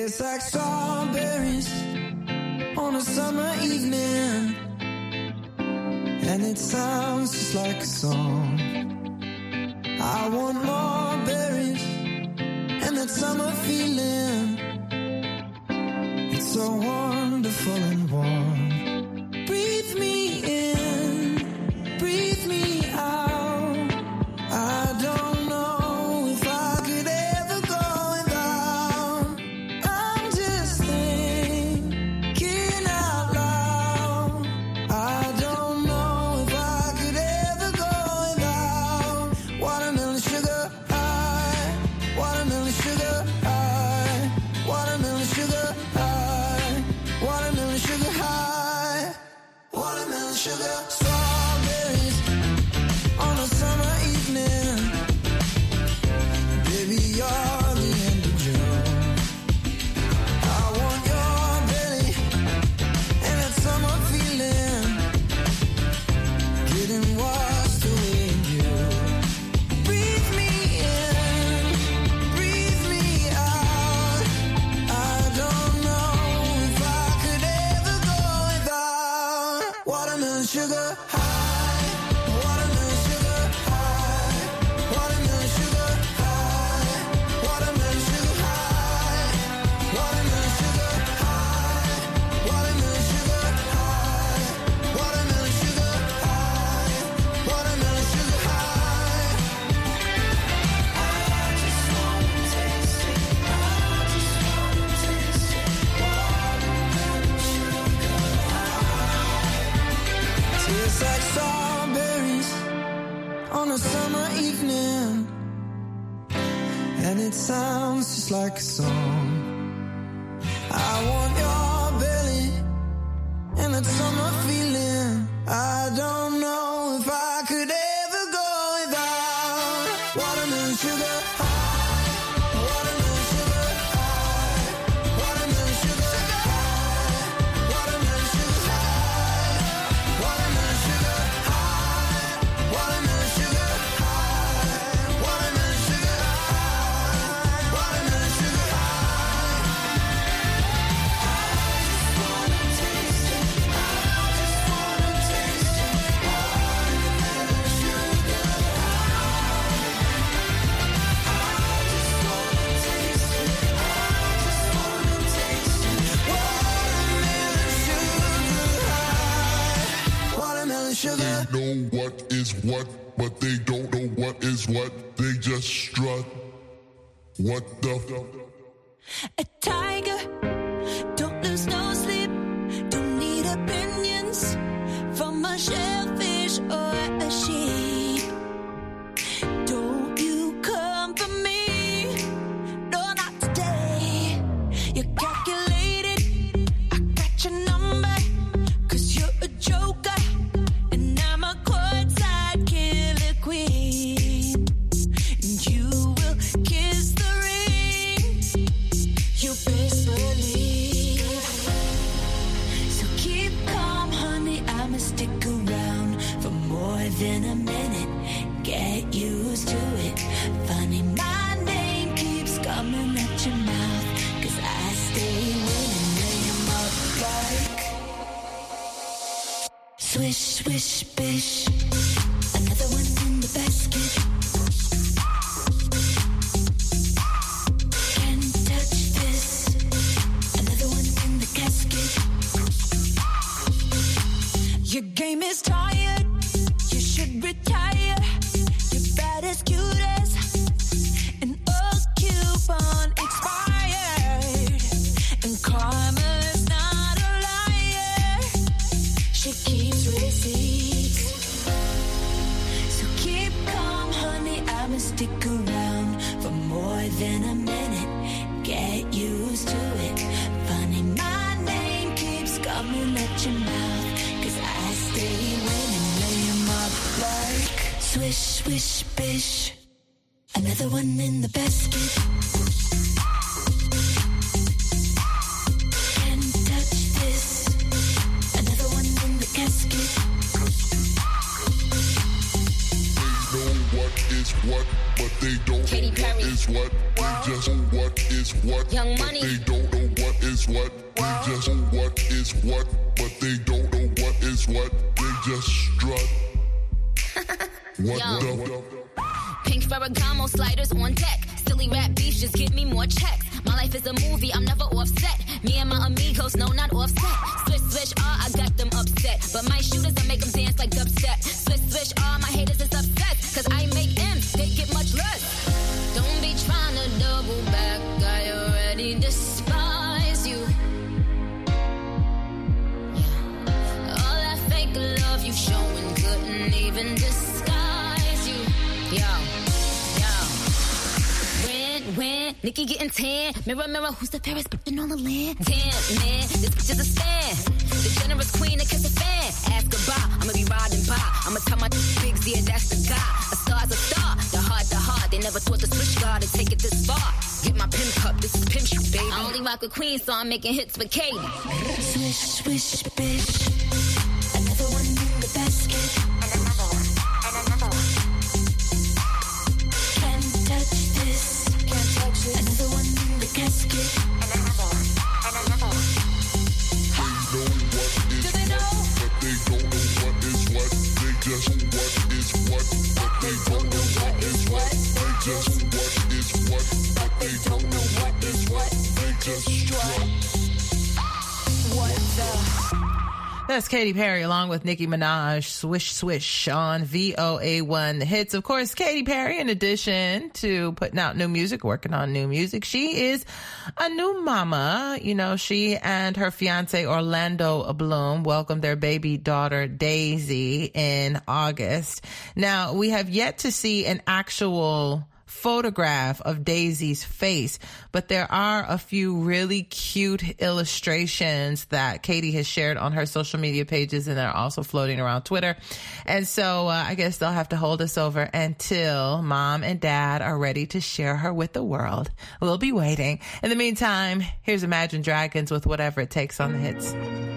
Tastes like strawberries on a summer evening, and it sounds just like a song. I want more berries and that summer feeling. It's so wonderful and warm. Breathe me in, breathe me out. I don't know if I could ever go without. I'm just thinking out loud. I don't know if I could ever go without watermelon sugar high, watermelon sugar high, watermelon sugar high, watermelon sugar high, watermelon sugar. Strawberries on a summer evening. Baby, you're the end of June. I want your belly and that summer feeling, getting washed away in you. Breathe me in, breathe me out. I don't know if I could ever go without watermelon sugar high, watermelon sugar high, watermelon sugar high, watermelon sugar high, watermelon sugar high, watermelon sugar high, watermelon sugar high, watermelon sugar high. I just wanna taste it. I just wanna taste it. Watermelon sugar high. Tastes like strawberries on a summer evening, and it sounds just like a song. I want your belly and that summer feeling. I don't know if I could ever go without watermelon sugar high, watermelon sugar high, watermelon sugar high, watermelon sugar high, watermelon sugar high, watermelon sugar high, watermelon sugar high, watermelon sugar high. I just wanna taste it. I just wanna taste it. Watermelon sugar high. I just wanna taste it. I just wanna taste it. Watermelon sugar high. Watermelon sugar. They know what is what, but they don't know what is what. They just strut. What the A tiger, don't lose no sleep. Don't need opinions from a shellfish or a sheep. Don't you come for me, no, not today. You're calculated, I got your number, 'cause you're a joker, and I'm a courtside killer queen. And you will kiss the ring, you best believe. So keep calm, honey, I'ma stick around for more than a minute. Get used to it. Funny, my name keeps coming at your mouth, 'cause I stay winning. Lay 'em up like swish, swish, bish. Another one in the basket. Can't touch this. Another one in the casket. Your game is tired. You should retire. You're bad as cute as an old coupon expired. And karma's not a liar. She keeps receipts. So keep calm, honey, I'ma stick around for more than a minute. Get used to it. Funny, my name keeps coming at your mouth, 'cause I stay winning. Lay 'em up like swish, swish, bish. Another one in the basket. Can't touch this. Another one in the casket. They know what is what, but they don't Katy know what Perry. is what. They just know what is what, Young but Money. they don't know is what. They just know what is what, but they don't know what is what. They just strut. What the? Pink Ferragamo sliders on deck. Silly rap beef, just give me more checks. My life is a movie, I'm never offset. Me and my amigos, no, not offset. Switch, switch, I got them upset. But my shooters, I make them dance like dubstep. Switch, switch, my haters is upset. Cause I make M's, they get much less. Don't be trying to double back, I already despise you. Yeah. All that fake love you showing couldn't even disguise you. Yo. When Nikki getting tan, mirror, mirror, who's the fairest bitch in all the land? Damn, man, this bitch is a stan. The generous queen that kiss a fan. Ask goodbye, I'ma be riding by. I'ma tell my bigs, yeah, that's the guy. A star's a star, the heart. They never thought the switch guard to take it this far. Get my pimp cup, this is pimp shit, baby. I only rock with queen, so I'm making hits for Katie. Swish, swish, bitch. Another one in the basket. And another one. Can't touch this. Another one in the casket. And another one. They know what is what, but they don't know what is what. They just know what is what, but they don't know what is what. They just know what is what, but they don't know what is what. They just strut. What the? That's Katy Perry along with Nicki Minaj, Swish Swish on VOA1 The Hits. Of course, Katy Perry, in addition to putting out new music, working on new music, she is a new mama. You know, she and her fiance Orlando Bloom welcomed their baby daughter Daisy in August. Now, we have yet to see an actual photograph of Daisy's face, but there are a few really cute illustrations that Katy has shared on her social media pages, and they're also floating around Twitter. And so I guess they'll have to hold us over until mom and dad are ready to share her with the world. We'll be waiting. In the meantime, here's Imagine Dragons with Whatever It Takes on The Hits.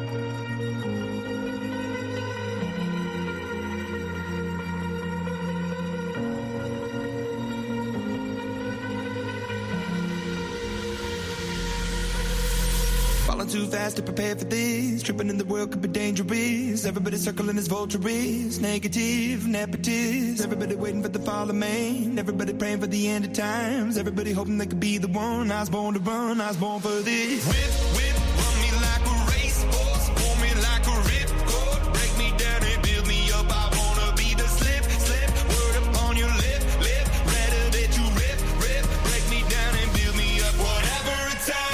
Falling too fast to prepare for this. Tripping in the world could be dangerous. Everybody circling as vultures. Negative, nepotist. Everybody waiting for the fall of man. Everybody praying for the end of times. Everybody hoping they could be the one. I was born to run, I was born for this. Whip, whip, run me like a racehorse. Pull me like a ripcord. Break me down and build me up. I wanna be the slip, slip. Word upon your lip, lip. Rather that you rip, rip. Break me down and build me up. Whatever it takes.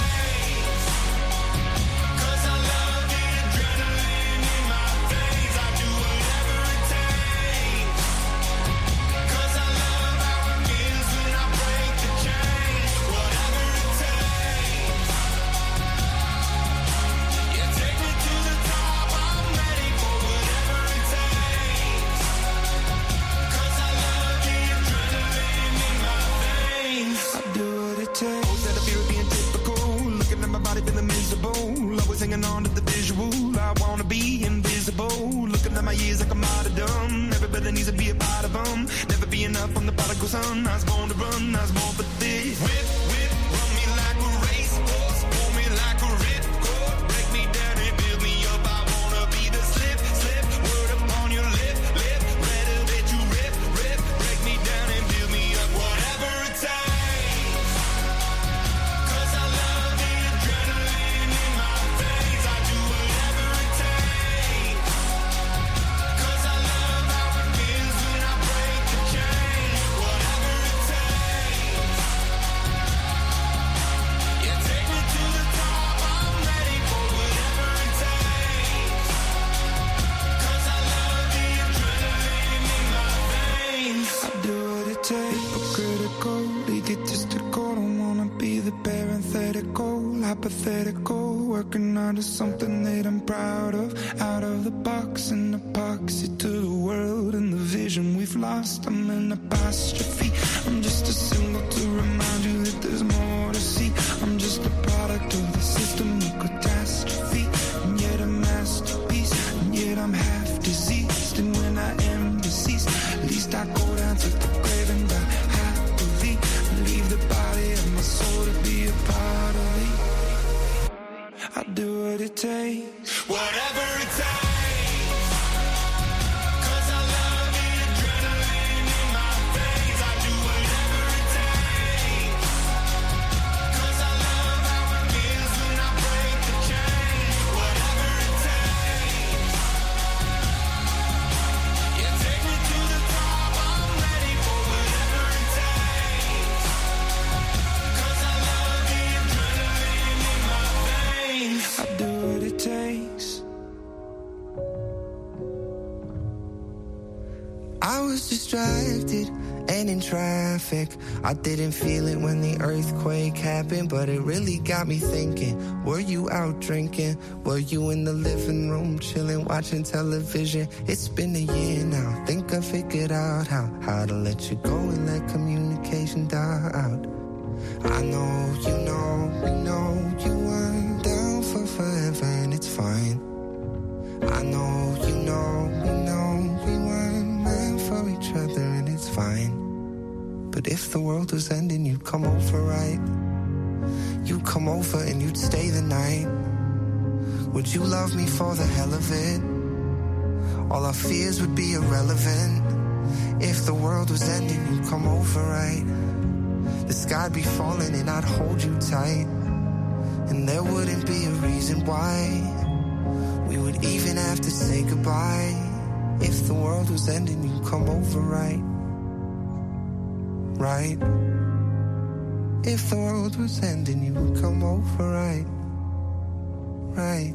Hanging on to the visual, I wanna be invisible. Looking at my years like I'm out of dumb. Everybody needs to be a part of them. Never be enough from the prodigal son. I was born to run, I was born for this. Whip, whip, run me like a racehorse. Pull me like a ripcord. Break me down and build me up. I wanna be the slip, slip. Word upon your lip, lip. Rather that you rip, rip. Break me down and build me up. Whatever it takes. Hypothetical, working out of something that I'm proud of. Out of the box, an epoxy to the world and the vision we've lost. I'm an apostrophe. I'm just a symbol to remind you that there's more to see. I'm just a product of the system of catastrophe, and yet a masterpiece, and yet I'm half diseased. And when I am deceased, at least I go down to the grave and die happily, and leave the body of my soul to be a part of it. I'd do what it takes. Whatever it takes. I was distracted and in traffic. I didn't feel it when the earthquake happened, but it really got me thinking. Were you out drinking? Were you in the living room chilling, watching television? It's been a year now. Think I figured out how to let you go and let communication die out. I know, you know, we know you weren't down for forever, and it's fine. I know, you know, we know we weren't meant for each other, and it's fine. But if the world was ending, you'd come over, right? You'd come over and you'd stay the night. Would you love me for the hell of it? All our fears would be irrelevant. If the world was ending, you'd come over, right? The sky'd be falling and I'd hold you tight. And there wouldn't be a reason why we would even have to say goodbye. If the world was ending, you'd come over, right? Right? If the world was ending, you would come over, right? Right?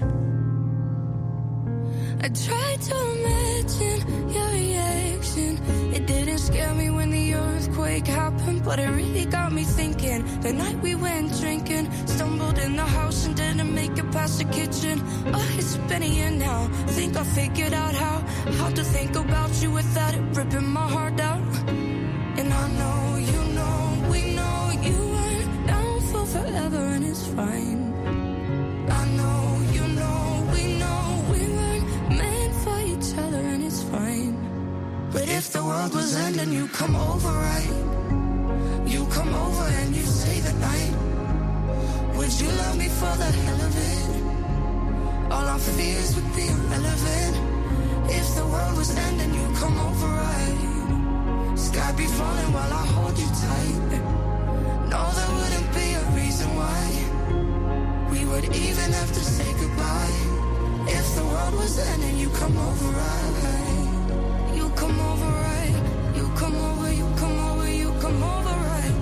I tried to imagine your reaction. It didn't scare me when the earthquake happened, but it really got me thinking. The night we went drinking, stumbled in the house and didn't make it past the kitchen. Oh, it's been a year now. Think I figured out how to think about you without it ripping my heart out. And I know, you know, we know you weren't down for forever, and it's fine. I know, you know, we know we weren't meant for each other, and it's fine. But if the world was ending, you come over, right? You come over and you stay the night. Would you love me for the hell of it? All our fears would be irrelevant. If the world was ending, you come over, right? Sky be falling while I hold you tight. No, there wouldn't be a reason why we would even have to say goodbye. If the world was ending, you come over, right? You come over, right? You come over, you come over, you come over, right?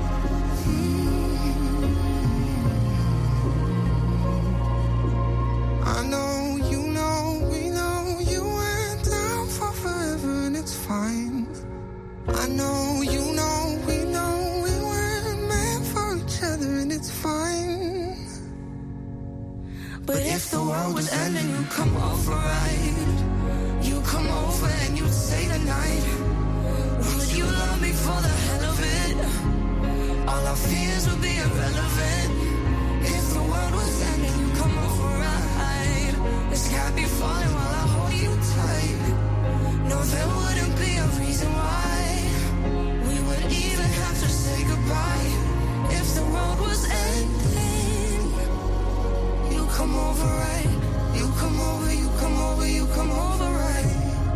I know, you know, we know you went down for forever, and it's fine. I know, you know, we know we weren't meant for each other, and it's fine. But if the world was ending, you come over, right? You come over and you stay the night. Would you love me for the hell of it? All our fears would be irrelevant. If the world was ending, you come over, right? The sky be falling while I hold you tight. No, there wouldn't be a reason why we would even have to say goodbye. If the world was ending, you come over, right? You come over, you come over, you come over, right?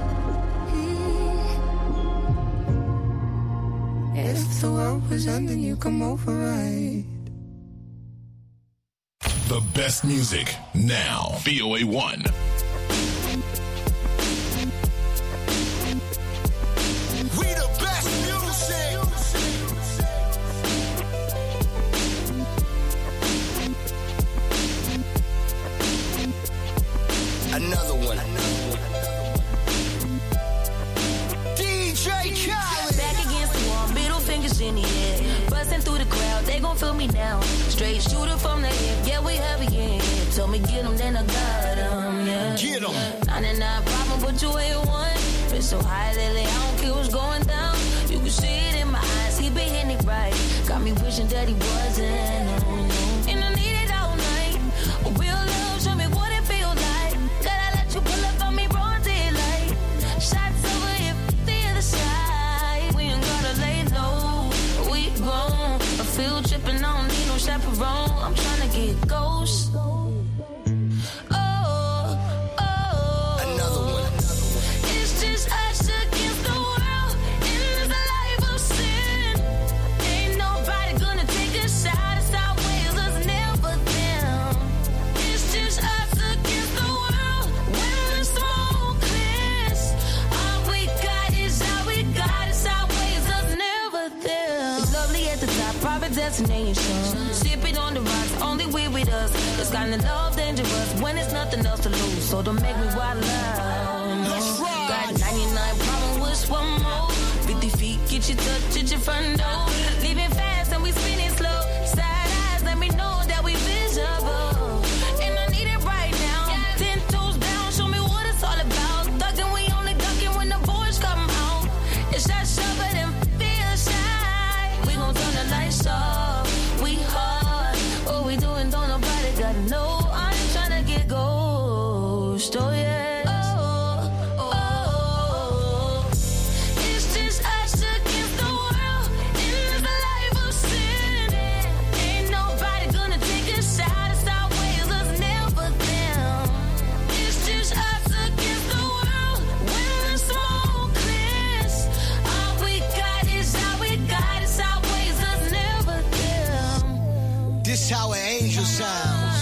If the world was ending, you come over, right? The best music now. VOA1. We the best music. Another one. DJ Khaled. Back against the wall, middle fingers in the air. Busting through the crowd, they gon' feel me now. Straight shooter from the hip, yeah, we heavy, yeah. Told me get 'em, then I got 'em, yeah. Get 'em. 99 problem, but you ain't one. Been so high lately, I don't care what's going down. You can see it in my eyes, he been hitting it right. Got me wishing that he wasn't, and I need it all night. A real love, show me what it feel like. Gotta let you pull up on me, broad daylight. Shots over here, the other side. We ain't gotta lay low, we grown. I feel tripping, I don't need no chaperone. I'm tryna get ghost. destination. Sipping on the rocks, only we with us. This kind of love dangerous when it's nothing else to lose. So don't make me wild out. Let's ride. Got 99 problems with one more. 50 feet, get your touch at your front door. Leaving fast and we spinning slow. Side eyes, let me know that we visible. And I need it right now. 10 toes down, show me what it's all about. Thugging, we only ducking when the boys come out. It's that shove it and feel shy. We gon' turn the lights off. We hard. What we doing, don't nobody gotta know. I ain't tryna get ghost. Oh yeah. This how an angel sounds.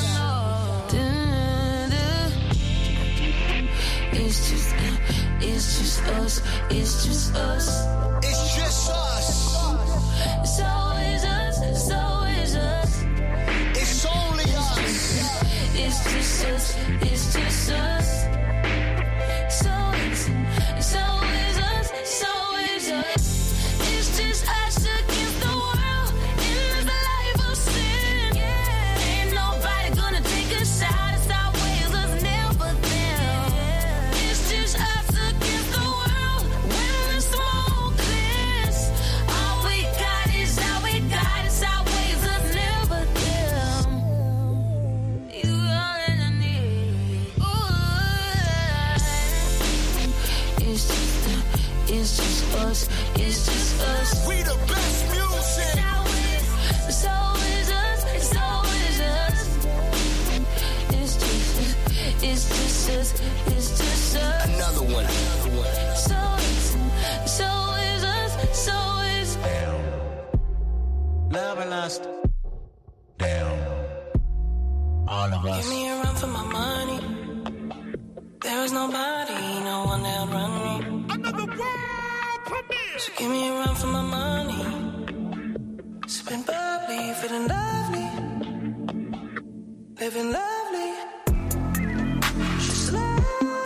It's just us. It's just us. It's just us. So is us. So is us. It's only us. It's just us. It's just us. So is us. So is us. It's just us against the world in this life of sin. Ain't nobody gonna take a shot. It's our ways, us never them. It's just us against the world when the smoke clears. All we got is our ways, us never them. You all that I need. It's just us. It's just us. We the best music. So is us. So is us. It's just us. It's just us. Another one. So is us. So is. Love and lust. Down. All of us. Give me a run for my money. There is nobody, no one that'll run me. Another world premiere. So give me a run for my money. Sipping bubbly, feeling lovely. Living lovely. She's lovely.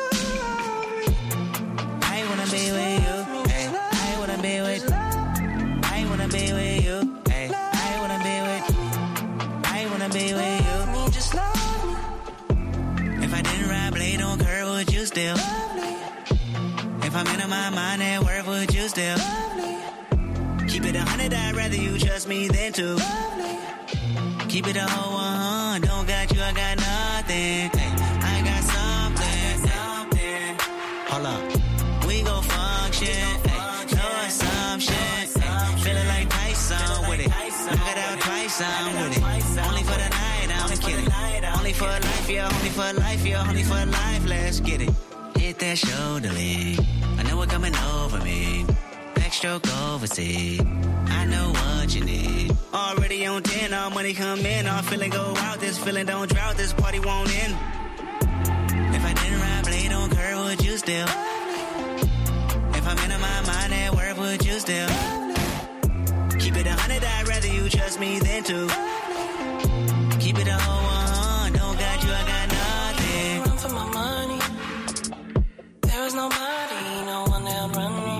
I wanna be with you. Hey, I wanna be with. I wanna be with you. Hey, I wanna be with. I wanna be with you. Me, just love me. If I didn't ride blade on curve, would you still? Lovely. If I'm in my mind at work, would you still? Lovely. Keep it 100, I'd rather you trust me than to. Lovely. Keep it a whole 100, don't got you, I got nothing. Hey, I got something. Hold up, we gon' function. Hey, no assumption. Hey, feeling like Tyson with it. Knock it out twice, I'm with it. Only for the night, I'm kidding. Only for life, yeah, only for life, yeah, only for life, let's get it. Hit that shoulder lean. I know it coming over me. Backstroke overseas. I know what you need. Already on 10, all money come in. All feeling go out, this feeling don't drought, this party won't end. If I didn't ride blade on curve, would you still? If I'm in my mind at work, would you still? Keep it 100, I'd rather you trust me than to. Keep it a whole 100, don't got you, I got nothing. Run for my money. There is nobody, no one that'll run me.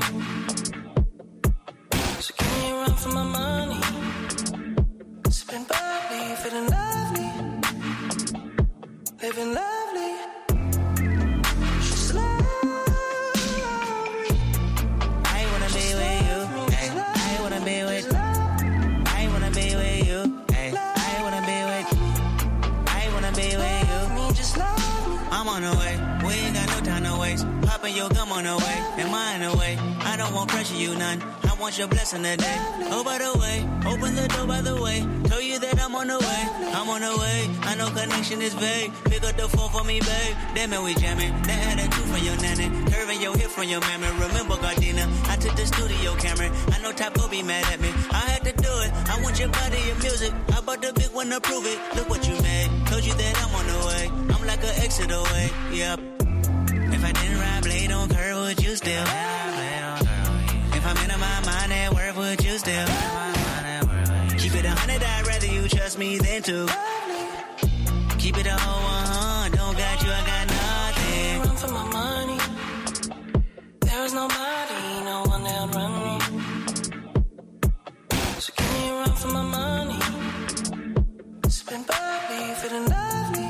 So give me a run for my money. Sipping bubbly, feeling lovely. Living lovely. She's lovely. I wanna be with you. Hey, I wanna be with. I wanna be with you. Hey, I wanna be with. I wanna be with you. Me, just love me. I'm on the way. We ain't got no time to waste. Popping your gum on the way. Am I in the way? I don't want pressure, you none. I want your blessing today. Oh, by the way, open the door by the way. Told you that I'm on the way. I'm on the way. I know connection is vague. Pick up the phone for me, babe. Damn it, we jamming. That attitude from your nanny. Curving your hip from your mammy. Remember, Gardena, I took the studio camera. I know Top go be mad at me. I had to do it. I want your body, your music. I bought the big one to prove it. Look what you made. Told you that I'm on the way. I'm like an exit away. Yep. If I didn't ride blade on curve, would you still? If I'm in my mind at work, would you still? Keep it it 100, I'd rather you trust me than to. Keep it a whole 100, don't got you, I got nothing. Run for my money. There's nobody, no one that'll run me. So give me a run for my money. Sipping bubbly, feeling lovely.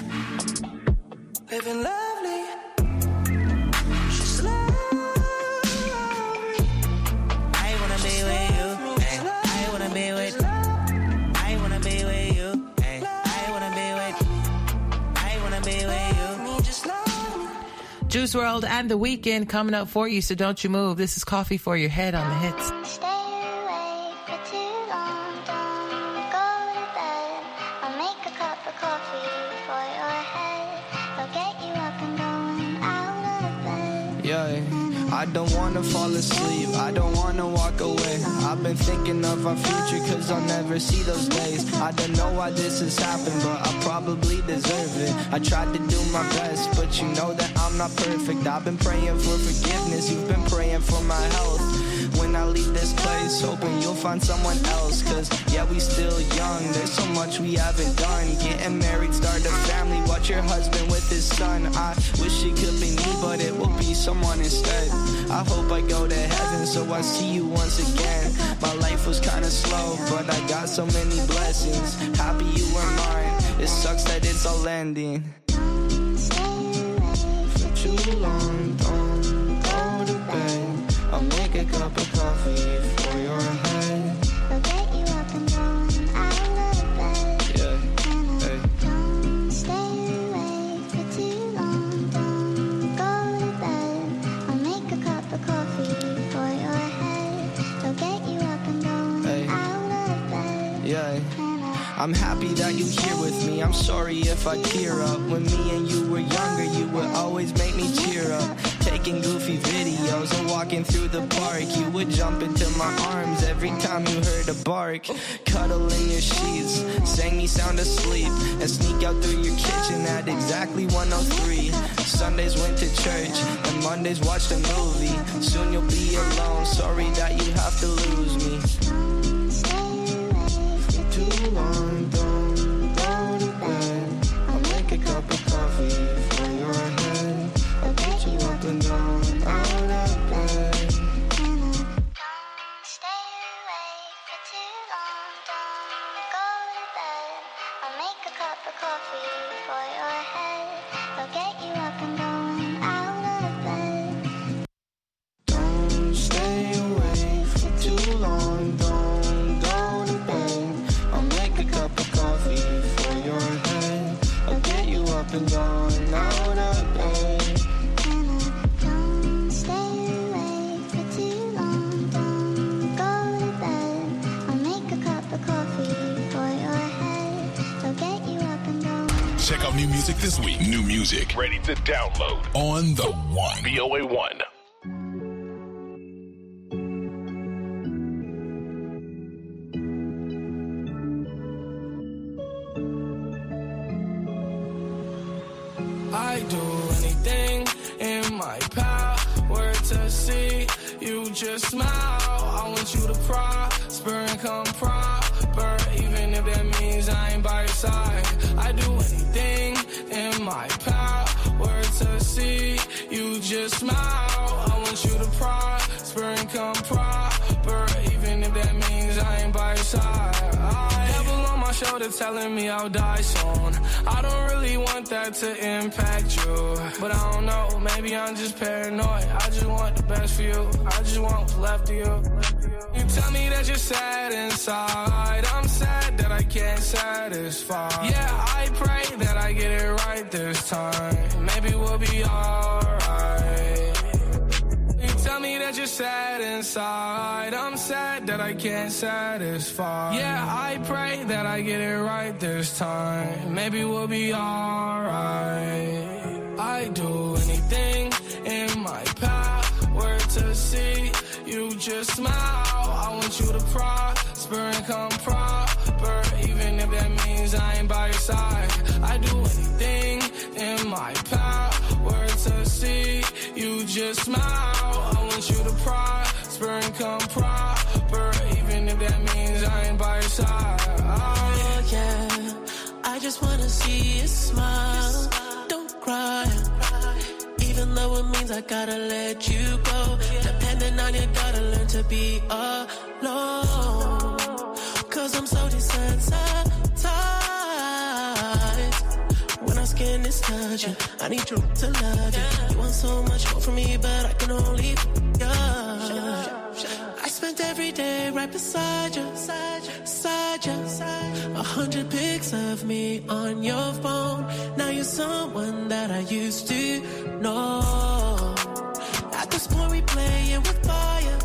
Living lovely. She's lovely. I wanna be with you. Ay, I wanna be with. I wanna be with you. Ay, I wanna be with. I wanna be with you. Me just love me. Juice WRLD and The Weeknd coming up for you, so don't you move. This is Coffee for Your Head on the Hits. Stay awake for too long, don't go to bed. I'll make a cup of coffee for your head. I'll get you up and going out of bed. Yeah, I don't wanna fall asleep, I don't wanna walk away. I've been thinking of our future cause I'll never see those days. I don't know why this has happened, but I probably deserve it. I tried to do my best, but you know that I'm not perfect. I've been praying for forgiveness, you've been praying for my health. When I leave this place, hoping you'll find someone else. Cause yeah, we still young, there's so much we haven't done. Getting married, start a family, watch your husband with his son. I wish it could be me, but it will be someone instead. I hope I go to heaven so I see you once again. My life was kinda slow, but I got so many blessings. Happy you were mine, it sucks that it's all ending. For too long, don't go to bed. I'll make a cup of coffee for your head. I'll get you up and going out of bed. Yeah, hey. Don't stay awake for too long, don't go to bed. I'll make a cup of coffee for your head. I'll get you up and going Hey. out of bed. Yeah, I'm happy that you're here with me. I'm sorry if I tear up. When me and you were younger, you would always make me cheer up. Taking goofy videos and walking through the park. You would jump into my arms every time you heard a bark. Cuddle in your sheets, sang me sound asleep, and sneak out through your kitchen at exactly 1:03. Sundays went to church, and Mondays watched a movie. Soon you'll be alone, sorry that you have to lose me. For too long, don't go to bed. I'll make a cup of coffee for your head. I'll get you up and down, out of bed. Don't stay awake for too long, don't go to bed. I'll make a cup of coffee for your head. I'll get you up and going out of bed. Don't stay awake for too long, don't go to bed. I'll make a cup of coffee for your head. I'll get you up and down, out of bed. Don't stay awake for too long, don't go to bed. I'll make a cup of coffee for your head. I'll get you up and going. Check out new music this week. New music ready to download on the One. VOA1. I do anything in my power to see you just smile. I want you to prosper and come proper, even if that means I ain't by your side. I do anything in my power to see you just smile. I want you to prosper and come proper, even if that means I ain't by your side. Devil on my shoulder telling me I'll die soon. I don't really want that to impact you, but I don't know, maybe I'm just paranoid. I just want the best for you, I just want what's left of you. You tell me that you're sad inside, I'm sad that I can't satisfy. Yeah, I pray that I get it right this time, maybe we'll be alright. You tell me that you're sad inside, I'm sad that I can't satisfy. Yeah, I pray that I get it right this time, maybe we'll be alright. I do anything in my power to see you just smile. I want you to prosper and come proper, even if that means I ain't by your side. I do anything in my power to see you just smile. I want you to prosper and come proper, even if that means I ain't by your side. Oh yeah, I just wanna see you smile. Don't cry. Even though it means I gotta let you go. Depending on you, gotta learn to be alone. Cause I'm so desensitized. When our skin is touching, I need you to love you. You want so much more from me, but I can only you. I spent every day right beside you, beside you. 100 pics of me on your phone. Now you're someone that I used to know. At this point we playing with fire,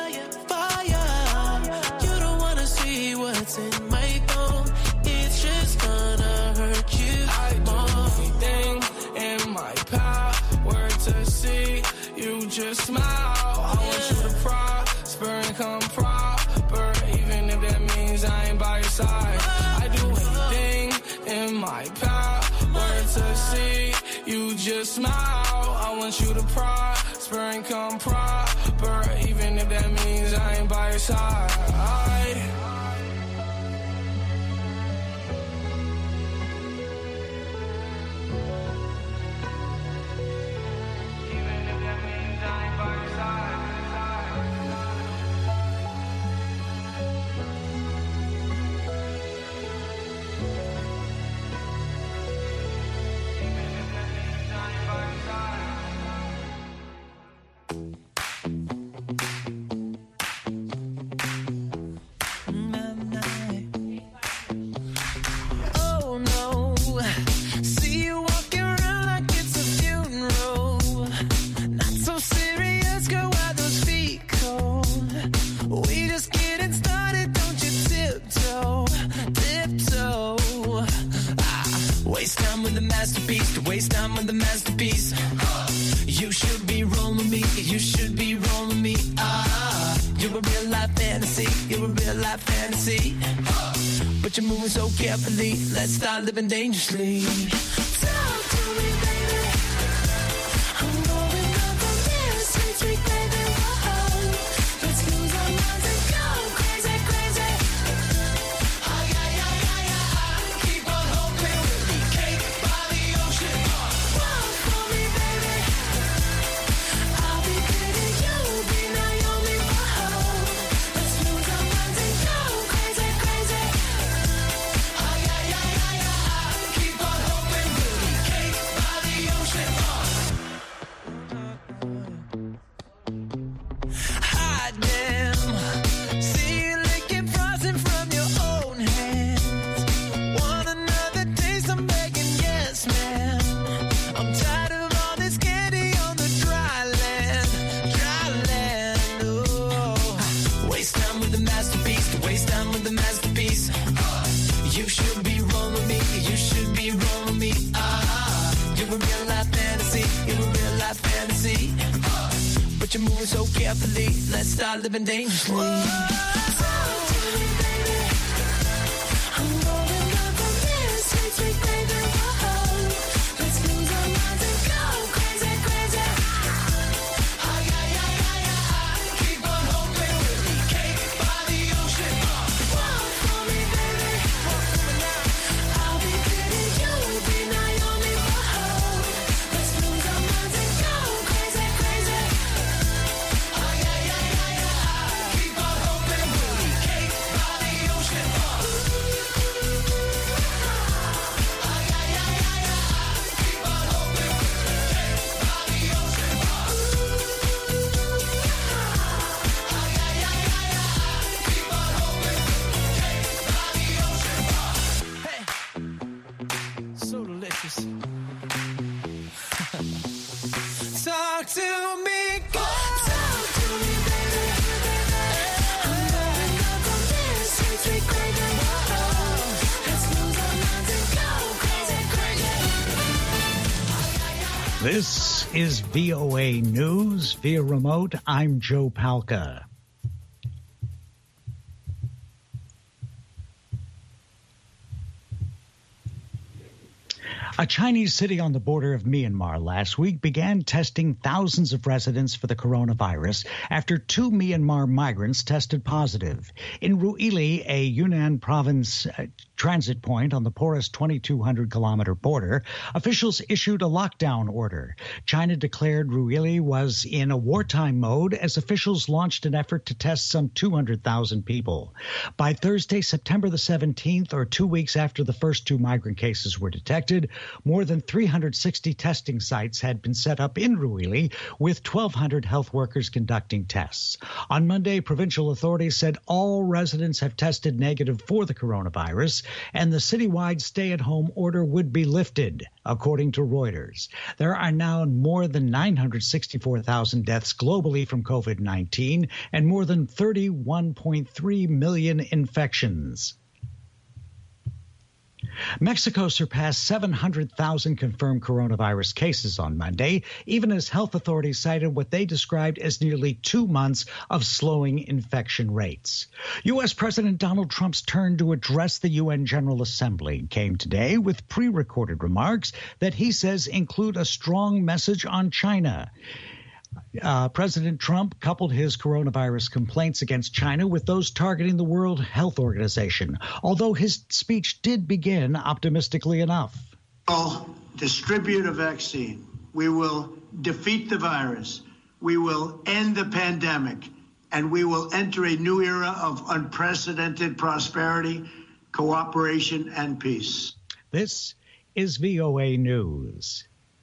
fire. You don't wanna see what's in my phone. It's just gonna hurt you. I do everything in my power to see you just smile. I want you to prosper and come proper, even if that means I ain't by your side. I do anything in my power to see you just smile. I want you to prosper and come proper, even if that means I ain't by your side. Waste time with the masterpiece. You should be rolling me. You should be rolling me. You're a real life fantasy. You're a real life fantasy. But you're moving so carefully. Let's start living dangerously. Talk to me, baby. I'm going up on this sweet, sweet baby. Whoa. Let's lose our minds and go crazy, crazy. Ay, ay, ay, ay, ay. Keep on hoping we'll be cake by the ocean. Walk for me, baby. I'll be pretty, you'll be Naomi. Whoa. Let's lose our minds and go crazy, crazy. Ay, ay, ay, ay, ay. Keep on hoping we'll be cake by the ocean. Hot damn. See you licking frosting from your own hands. Want another taste? I'm begging, yes, man. I'm tired of all this candy on the dry land, dry land. Oh, waste time with the masterpiece. To waste time with the masterpiece. You should be rolling me. You should be rolling me. You're a real life fantasy. You're a real life fantasy. But you're moving so carefully. Let's start living dangerously. Talk to me, baby. I'm going up on this sweet, sweet baby. Whoa. Let's lose our minds and go crazy, crazy. Ay, ay, ay, ay, ay. Keep on hoping we'll be cake by the ocean. Walk for me, baby. I'll be pretty, you'll be Naomi. Whoa. Let's lose our minds and go crazy, crazy. Ay, ay, ay, ay, ay. Keep on hoping we'll be cake by the ocean. Ay, ay, ay, ay, ay. Keep on hoping we'll be cake by the ocean. Ay, ay, ay, ay, ay. Keep on hoping we'll be cake by the ocean. Hey, so delicious. Talk to me, girl. Talk to me, baby. I'm going up on this sweet, sweet baby. Whoa. Let's lose our minds and go crazy, crazy. This is VOA News via remote. I'm Joe Palca. A Chinese city on the border of Myanmar last week began testing thousands of residents for the coronavirus after 2 Myanmar migrants tested positive. In Ruili, a Yunnan province transit point on the porous 2,200-kilometer border, officials issued a lockdown order. China declared Ruili was in a wartime mode as officials launched an effort to test some 200,000 people. By Thursday, September the 17th, or 2 weeks after the first 2 migrant cases were detected, more than 360 testing sites had been set up in Ruili, with 1,200 health workers conducting tests. On Monday, provincial authorities said all residents have tested negative for the coronavirus, and the citywide stay-at-home order would be lifted, according to Reuters. There are now more than 964,000 deaths globally from COVID-19 and more than 31.3 million infections. Mexico surpassed 700,000 confirmed coronavirus cases on Monday, even as health authorities cited what they described as nearly 2 months of slowing infection rates. U.S. President Donald Trump's turn to address the UN General Assembly came today with pre-recorded remarks that he says include a strong message on China. President Trump coupled his coronavirus complaints against China with those targeting the World Health Organization, although his speech did begin optimistically enough. We'll distribute a vaccine. We will defeat the virus. We will end the pandemic. And we will enter a new era of unprecedented prosperity, cooperation, and peace. This is VOA News.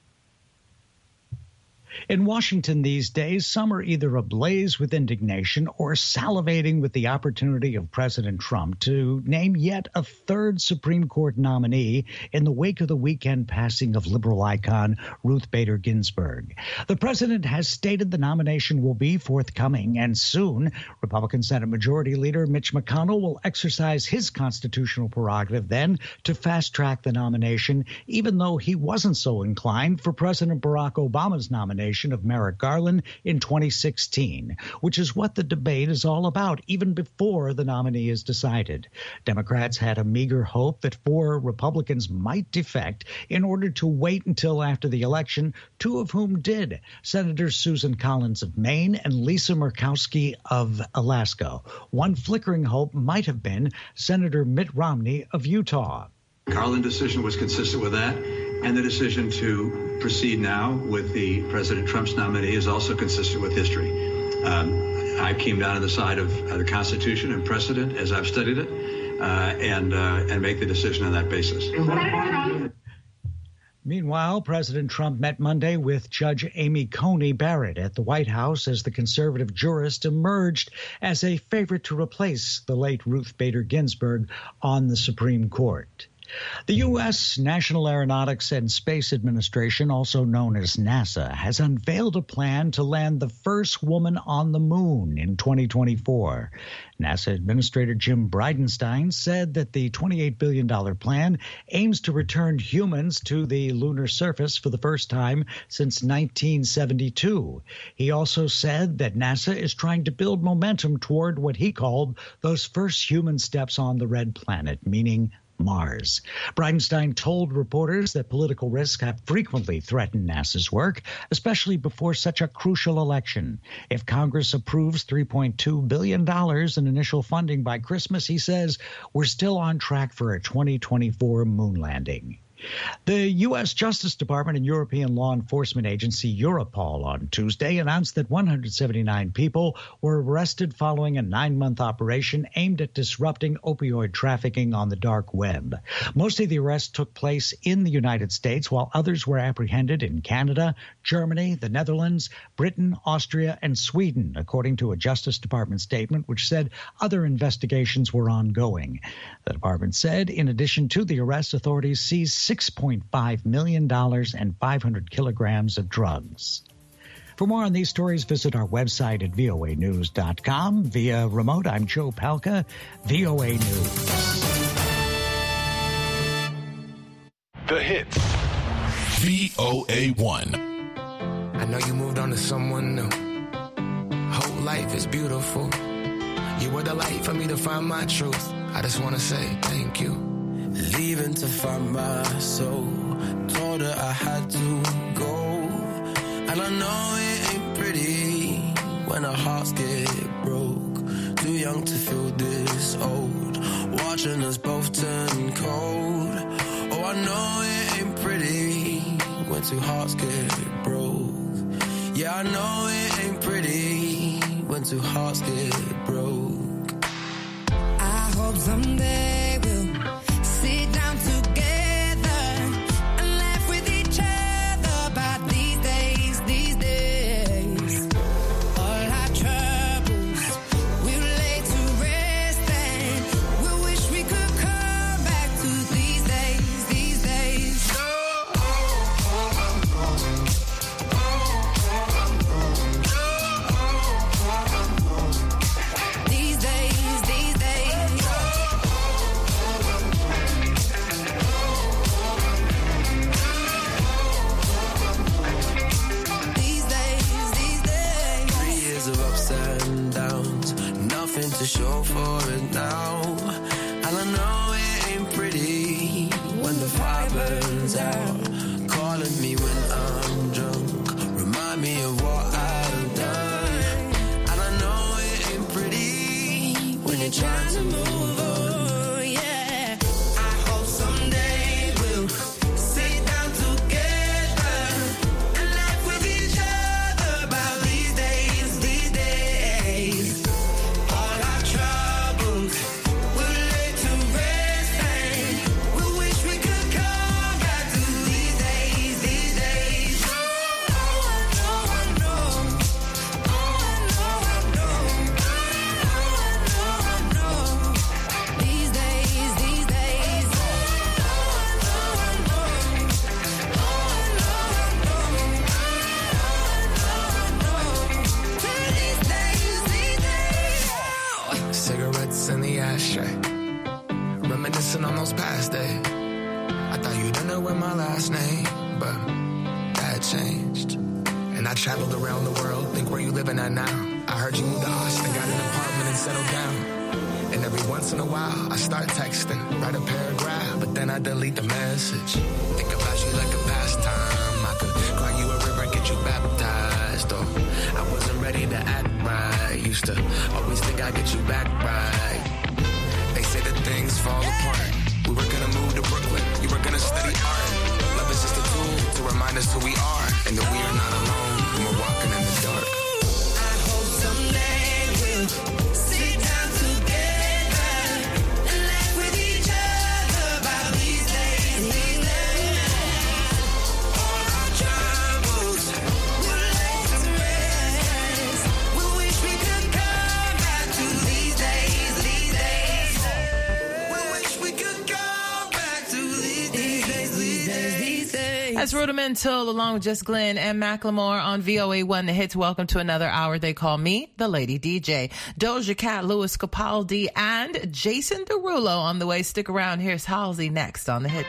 In Washington these days, some are either ablaze with indignation or salivating with the opportunity of President Trump to name yet a third Supreme Court nominee in the wake of the weekend passing of liberal icon Ruth Bader Ginsburg. The president has stated the nomination will be forthcoming, and soon Republican Senate Majority Leader Mitch McConnell will exercise his constitutional prerogative then to fast-track the nomination, even though he wasn't so inclined for President Barack Obama's nomination of Merrick Garland in 2016, which is what the debate is all about, even before the nominee is decided. Democrats had a meager hope that 4 Republicans might defect in order to wait until after the election, 2 of whom did, Senators Susan Collins of Maine and Lisa Murkowski of Alaska. One flickering hope might have been Senator Mitt Romney of Utah. The Garland decision was consistent with that, and the decision to proceed now with the President Trump's nominee is also consistent with history. I came down to the side of the Constitution and precedent as I've studied it, and make the decision on that basis. Meanwhile, President Trump met Monday with Judge Amy Coney Barrett at the White House as the conservative jurist emerged as a favorite to replace the late Ruth Bader Ginsburg on the Supreme Court. The U.S. National Aeronautics and Space Administration, also known as NASA, has unveiled a plan to land the first woman on the moon in 2024. NASA Administrator Jim Bridenstine said that the $28 billion plan aims to return humans to the lunar surface for the first time since 1972. He also said that NASA is trying to build momentum toward what he called those first human steps on the red planet, meaning Mars. Bridenstine told reporters that political risks have frequently threatened NASA's work, especially before such a crucial election. If Congress approves $3.2 billion in initial funding by Christmas, he says, we're still on track for a 2024 moon landing. The U.S. Justice Department and European law enforcement agency Europol on Tuesday announced that 179 people were arrested following a 9-month operation aimed at disrupting opioid trafficking on the dark web. Most of the arrests took place in the United States, while others were apprehended in Canada, Germany, the Netherlands, Britain, Austria, and Sweden, according to a Justice Department statement which said other investigations were ongoing. The department said, in addition to the arrests, authorities seized $6.5 million and 500 kilograms of drugs. For more on these stories, visit our website at voanews.com. Via remote, I'm Joe Palca, VOA News. The hits. VOA1. I know you moved on to someone new. Whole life is beautiful. You were the light for me to find my truth. I just want to say thank you. leaving to find my soul. Told her I had to go, and I know it ain't pretty when our hearts get broke. Too young to feel this old, watching us both turn cold. Oh, I know it ain't pretty when two hearts get broke. Yeah, I know it ain't pretty when two hearts get broke. I hope someday we'll sit down together and laugh with each other about these days, these days. All our troubles we'll lay to rest, and we wish we could come back to these days, these days. These days, these days. These days, these days. 3 years of ups and downs, nothing to show for it now. And I know it ain't pretty when the fire burns out. Calling me when I'm drunk, remind me of what I've done. And I know it ain't pretty when you're trying to move on. Yeah, I hope someday we'll sit down together and laugh with each other about these days, these days. All our troubles we'll lay to rest, and we wish we could come back to these days, these days. Oh, I know, I know. Oh, I know, I know. Oh, I know, I know. These days, these days. Oh, I know, I know. Oh, I know, I know. These days, these days. Cigarettes in the ashtray, reminiscing on those past days. I thought you didn't know with my last name, but that changed. And I traveled around the world, think where you living at now. I heard you moved to Austin, got an apartment and settled down. And every once in a while, I start texting, write a paragraph, but then I delete the message. Think about you like a pastime. I could cry you a river, get you baptized. Or I wasn't ready to act right. Used to always think I'd get you back right. They say that things fall apart. We were gonna move to Brooklyn, you were gonna study art. Love is just a tool to remind us who we are, and that we are not alone when we're walking in the dark. I hope someday we'll sit down together and laugh with each other about these days, these days. All our troubles we'll lay to rest. We wish we could come back to these days, these days. We wish we could come back to these days, these days, these days. That's Rudimental along with Just Glenn and Macklemore on VOA1 The Hits. Welcome to another hour. They call me the Lady DJ. Doja Cat, Louis Capaldi, and Jason Derulo on the way. Stick around. Here's Halsey next on The Hits.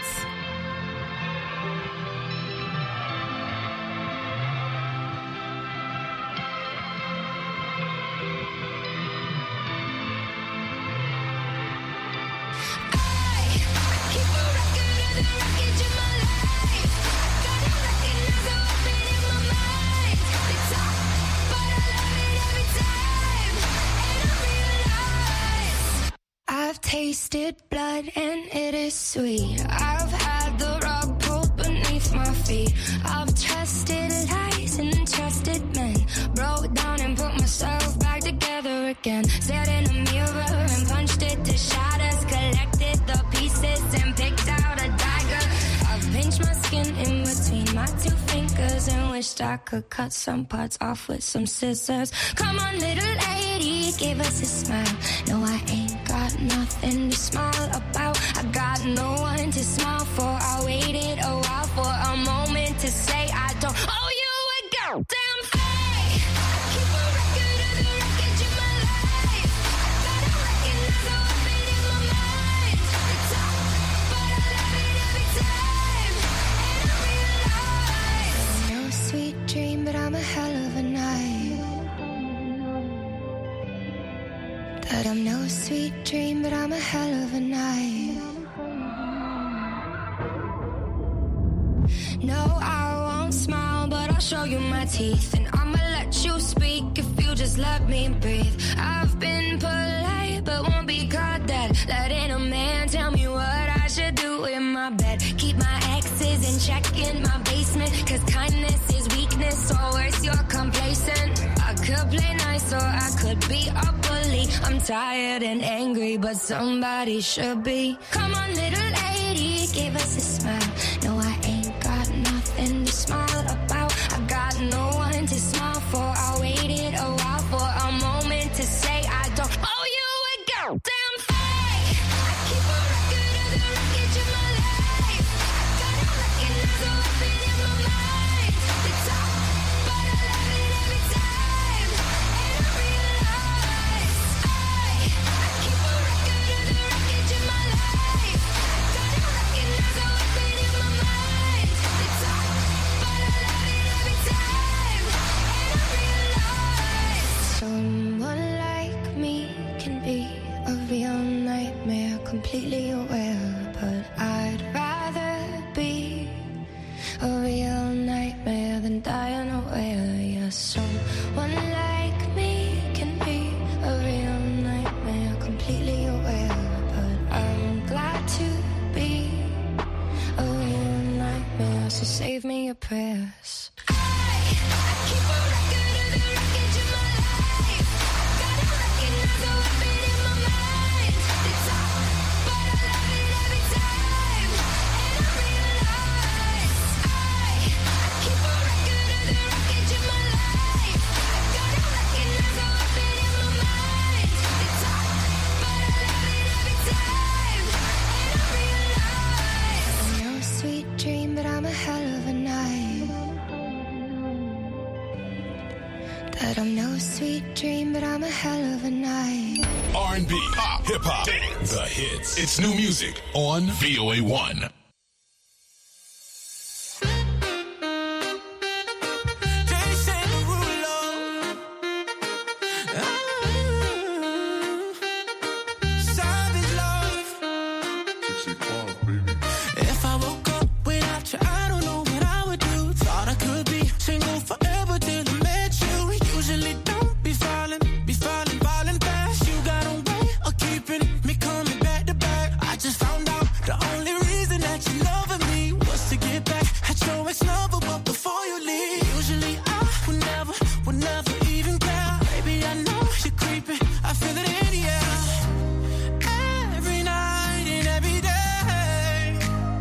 I've tasted blood and it is sweet. I've had the rug pulled beneath my feet. I've trusted lies and trusted men. Broke down and put myself back together again. Stared in a mirror and punched it to shatters. Collected the pieces and picked out a dagger. I've pinched my skin in between my two fingers and wished I could cut some parts off with some scissors. Come on, little lady, give us a smile. No, I ain't got nothing to smile about. I got no one to smile for. I waited a while for a moment to say I don't owe you a goddamn thing. I keep a record of the wreckage in my life. Gotta recognize how I've been in my mind. It's tough, but I love it every time. And I realize no sweet dream, but I'm a hell of a night. That I'm no sweet dream, but I'm a hell of a night. No, I won't smile, but I'll show you my teeth. And I'ma let you speak if you just let me breathe. I've been polite, but won't be caught dead. Letting a man tell me what I should do in my bed. Keep my exes in check in my basement, cause kindness is weakness, or worse, you're complacent. I could play nice or I could be a bully. I'm tired and angry, but somebody should be. Come on, little lady, give us a smile. No, I ain't got nothing to smile about. I got no one to smile for. I waited a while for a moment to say I don't owe you a goddamn thing. I keep a record of the wreckage of my life. I gotta recognize the weapon in my mind. The top, but I love it every time. And I realize I keep a record of the wreckage of my life. I gotta recognize the weapon in my mind. The top, but I love it every time. And I realize someone like me can be a real nightmare, completely aware. But I'd rather be a real nightmare than die unaware. Yeah, someone like me can be a real nightmare, completely aware. But I'm glad to be a real nightmare, so save me your prayers. I keep a record of the wreckage of my life. Gotta recognize the weapon in my mind. The top, but I love it every time. And I realize I keep a record of the wreckage of my life. Gotta recognize the weapon in my mind. The top, but I love it every time. And I realize I'm no sweet dream, but I'm a hell of a night. That I'm no sweet dream, but I'm a hell of a night. R&B, pop, hip-hop, dance, the hits. It's new music on VOA1. If I woke up without you, I don't know what I would do. Thought I could be single forever till I met you. Usually don't be falling fast. You got a way of keeping me coming back to back. I just found out the only reason that you loving me was to get back at your ex-lover, but before you leave, usually I would never even care. Baby, I know you're creeping, I feel it in the air. Every night and every day,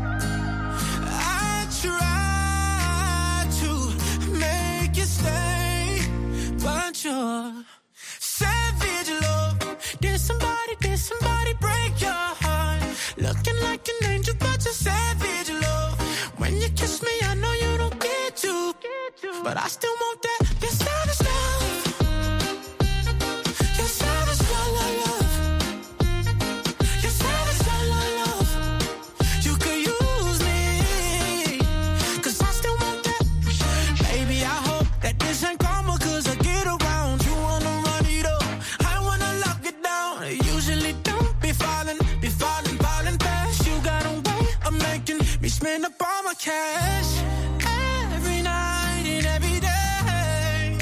I try to make you stay, but you're savage love. Did somebody break your heart? Looking like an angel, but you're savage love. When you kiss me, I know you don't get to, but I still want that. You're savage love. You're savage love. You're savage love. You could use me, cause I still want that. Baby, I hope that this ain't karma, cause I get around. You wanna run it up, I wanna lock it down. Usually don't be falling fast. You got a way of making me spend up all my cash. Every night and every day,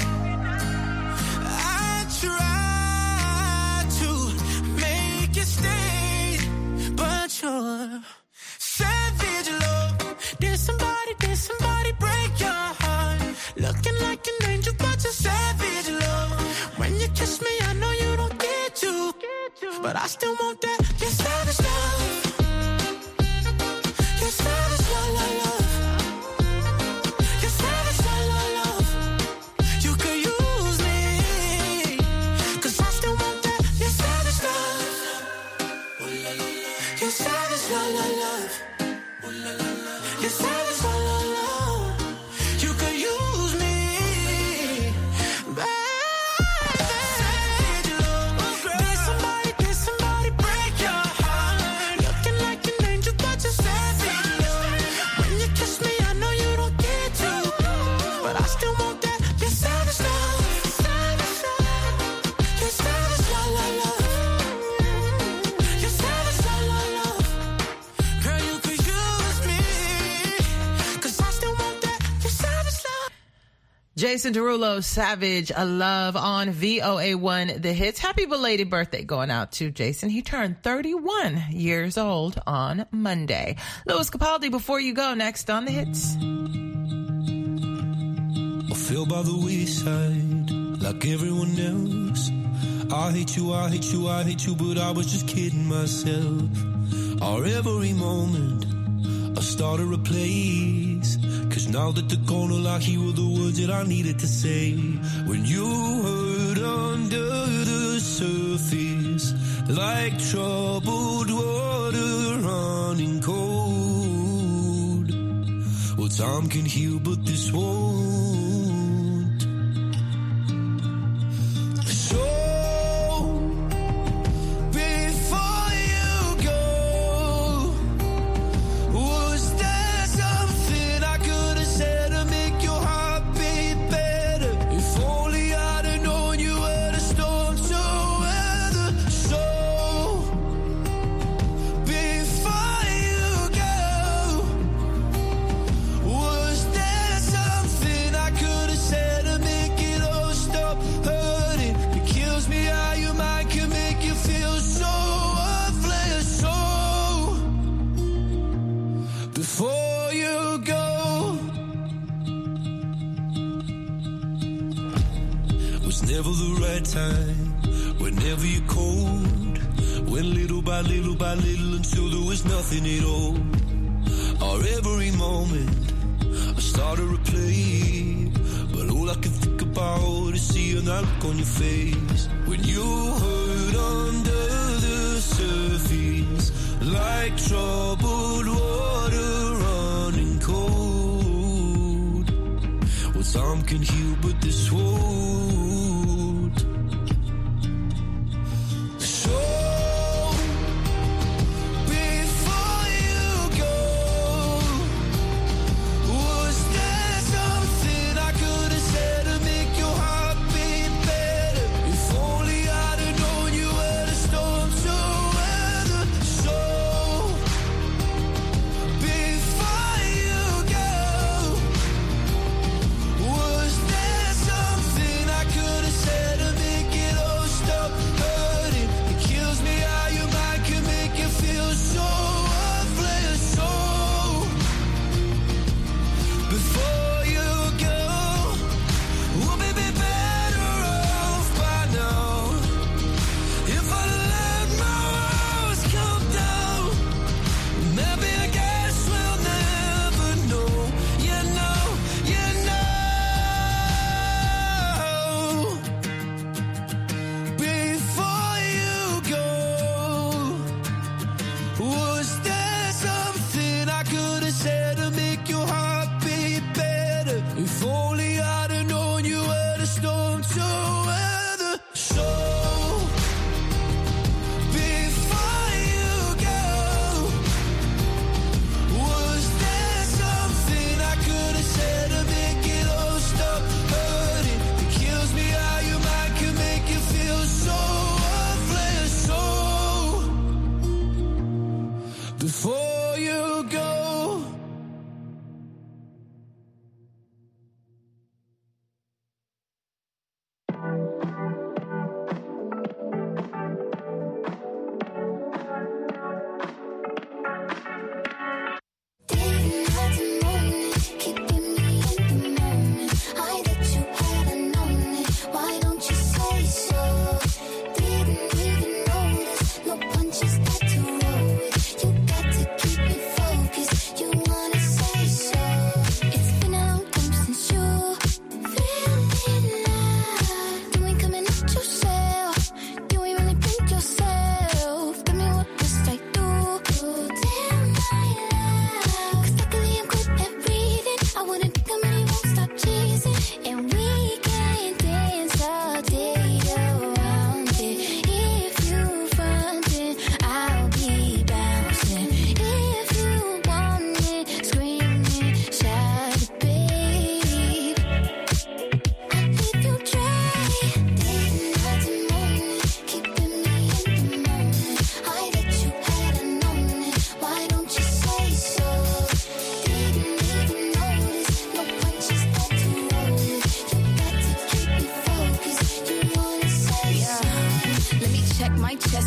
I try to make you stay, but you're savage love. Did somebody break your heart? Looking like an angel, but you're savage love. When you kiss me, I know you don't get to, but I still want that. You're savage love. You're savage love. You're savage love. You could use me, cause I still want that. You're savage love. You're savage love. You're savage love. You could use me, baby. Savage love. Did somebody break Jason Derulo, Savage, A Love on VOA1 The Hits. Happy belated birthday going out to Jason. He turned 31 years old on Monday. Louis Capaldi, Before You Go, next on The Hits. I fell by the wayside like everyone else. I hate you, I hate you, I hate you, but I was just kidding myself. Our every moment I started a place, 'cause now that they're gone, all I hear were the words that I needed to say. When you hurt under the surface, like troubled water running cold. Well, time can heal, but this won't. So never the right time, whenever you're cold, went little by little by little until there was nothing at all. Our every moment I started to play, but all I can think about is seeing that look on your face. When you hurt under the surface, like troubled water running cold. Well, time can heal, but this won't. I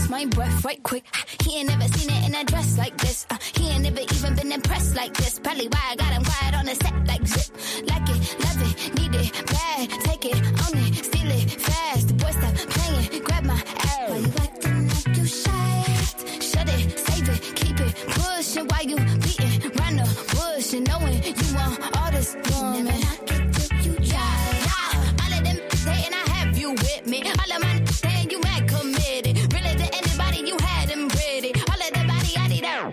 catch my breath right quick. He ain't never seen it in a dress like this. He ain't never even been impressed like this. Probably why I got him quiet on the set like zip. Like it, love it, need it, bad. Take it, own it, steal it, fast. The boy stop playing, grab my ass. Why you acting like you shy? Shut it, save it, keep it pushing. While you beating round the bush and knowing you want all this woman. Never knock it till you try. All of them saying I have you with me. All of my saying you mad committed. Really to anybody you had them pretty. All of the body I need out.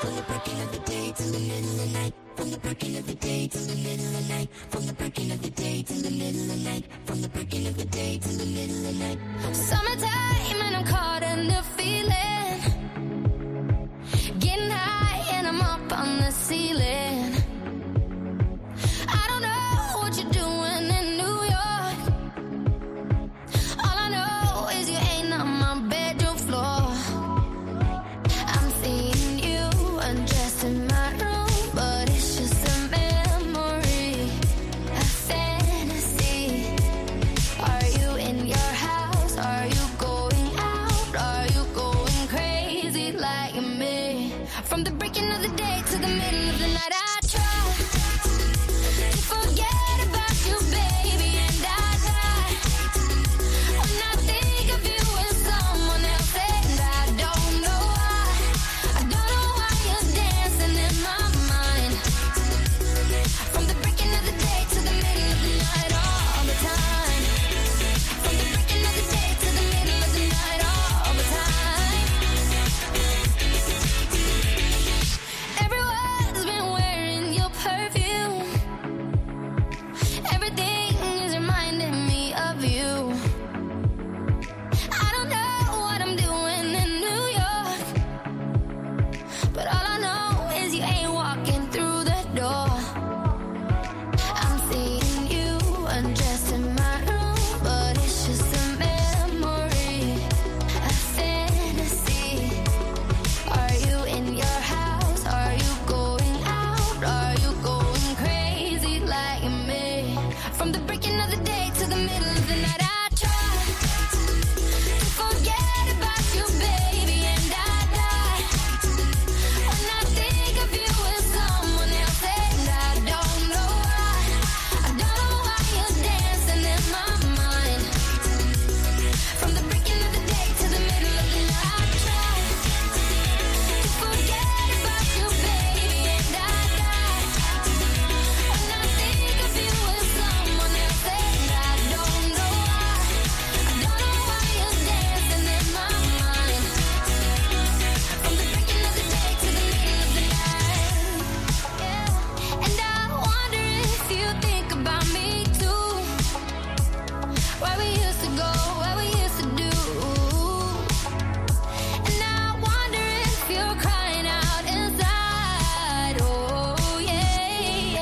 From the breaking of the day to the middle of the night. From the breaking of the day to the middle of the night. From the breaking of the day to the middle of the night. From the breaking of the day to the middle of the night. Summertime and I'm caught in the feeling. Getting high and I'm up on the ceiling. I don't know what you're doing in New York. All I know is you ain't on my bedroom floor. I'm seeing you undressed in my room, but it's just a memory, a fantasy. Are you in your house? Are you going out? Are you going crazy like me? From the breaking of the day to the middle of the night, I try to forget about you, baby, and I die when I think of you with someone else, and I don't know why. I don't know why you're dancing in my mind. From the breaking of the day to the middle of the night, all the time. From the breaking of the day to the middle of the night, all the time. Everyone's been wearing your perfume. Everything is reminding me of you. I don't know what I'm doing in New York, but all I know is you ain't walking through the door. I'm seeing you undressed in my room, but it's just a memory, a fantasy. Are you in your house? Are you going out? Are you going crazy like me? From the breaking of the day to the middle of the night, I try to forget about you, baby, and I die when I think of you with someone else, and I don't know why. I don't know why you're dancing in my mind. From the breaking of the day to the middle of the night, I try to forget about you, baby, and I die when I think of you with someone else, and I don't know why. I don't know why you're dancing in my mind. From the breaking of the day to the middle of the night, yeah. And I wonder if you think about me too. Where we used to go, where we used to do. And I wonder if you're crying out inside. Oh yeah,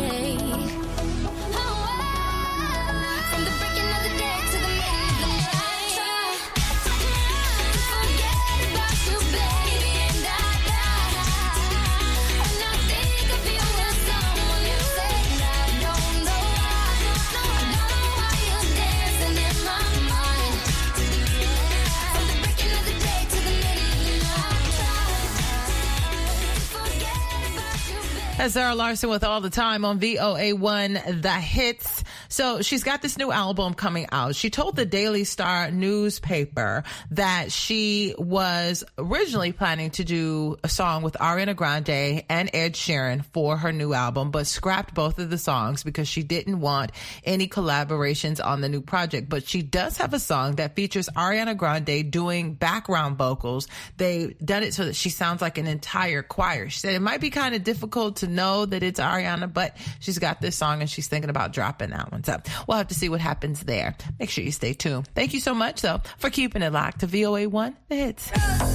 oh, from the breaking of the day to the middle of the night, try to forget about you, baby, and I die when I think of you with someone else, and I don't know why. I don't know why you're dancing in my mind. From the breaking of the day to the middle of the night, try to forget about you, baby. That's Zara Larson with All the Time on VOA1 The Hits. So she's got this new album coming out. She told the Daily Star newspaper that she was originally planning to do a song with Ariana Grande and Ed Sheeran for her new album, but scrapped both of the songs because she didn't want any collaborations on the new project. But she does have a song that features Ariana Grande doing background vocals. They've done it so that she sounds like an entire choir. She said it might be kind of difficult to know that it's Ariana, but she's got this song and she's thinking about dropping that one. So we'll have to see what happens there. Make sure you stay tuned. Thank you so much, though, for keeping it locked to VOA1 The Hits.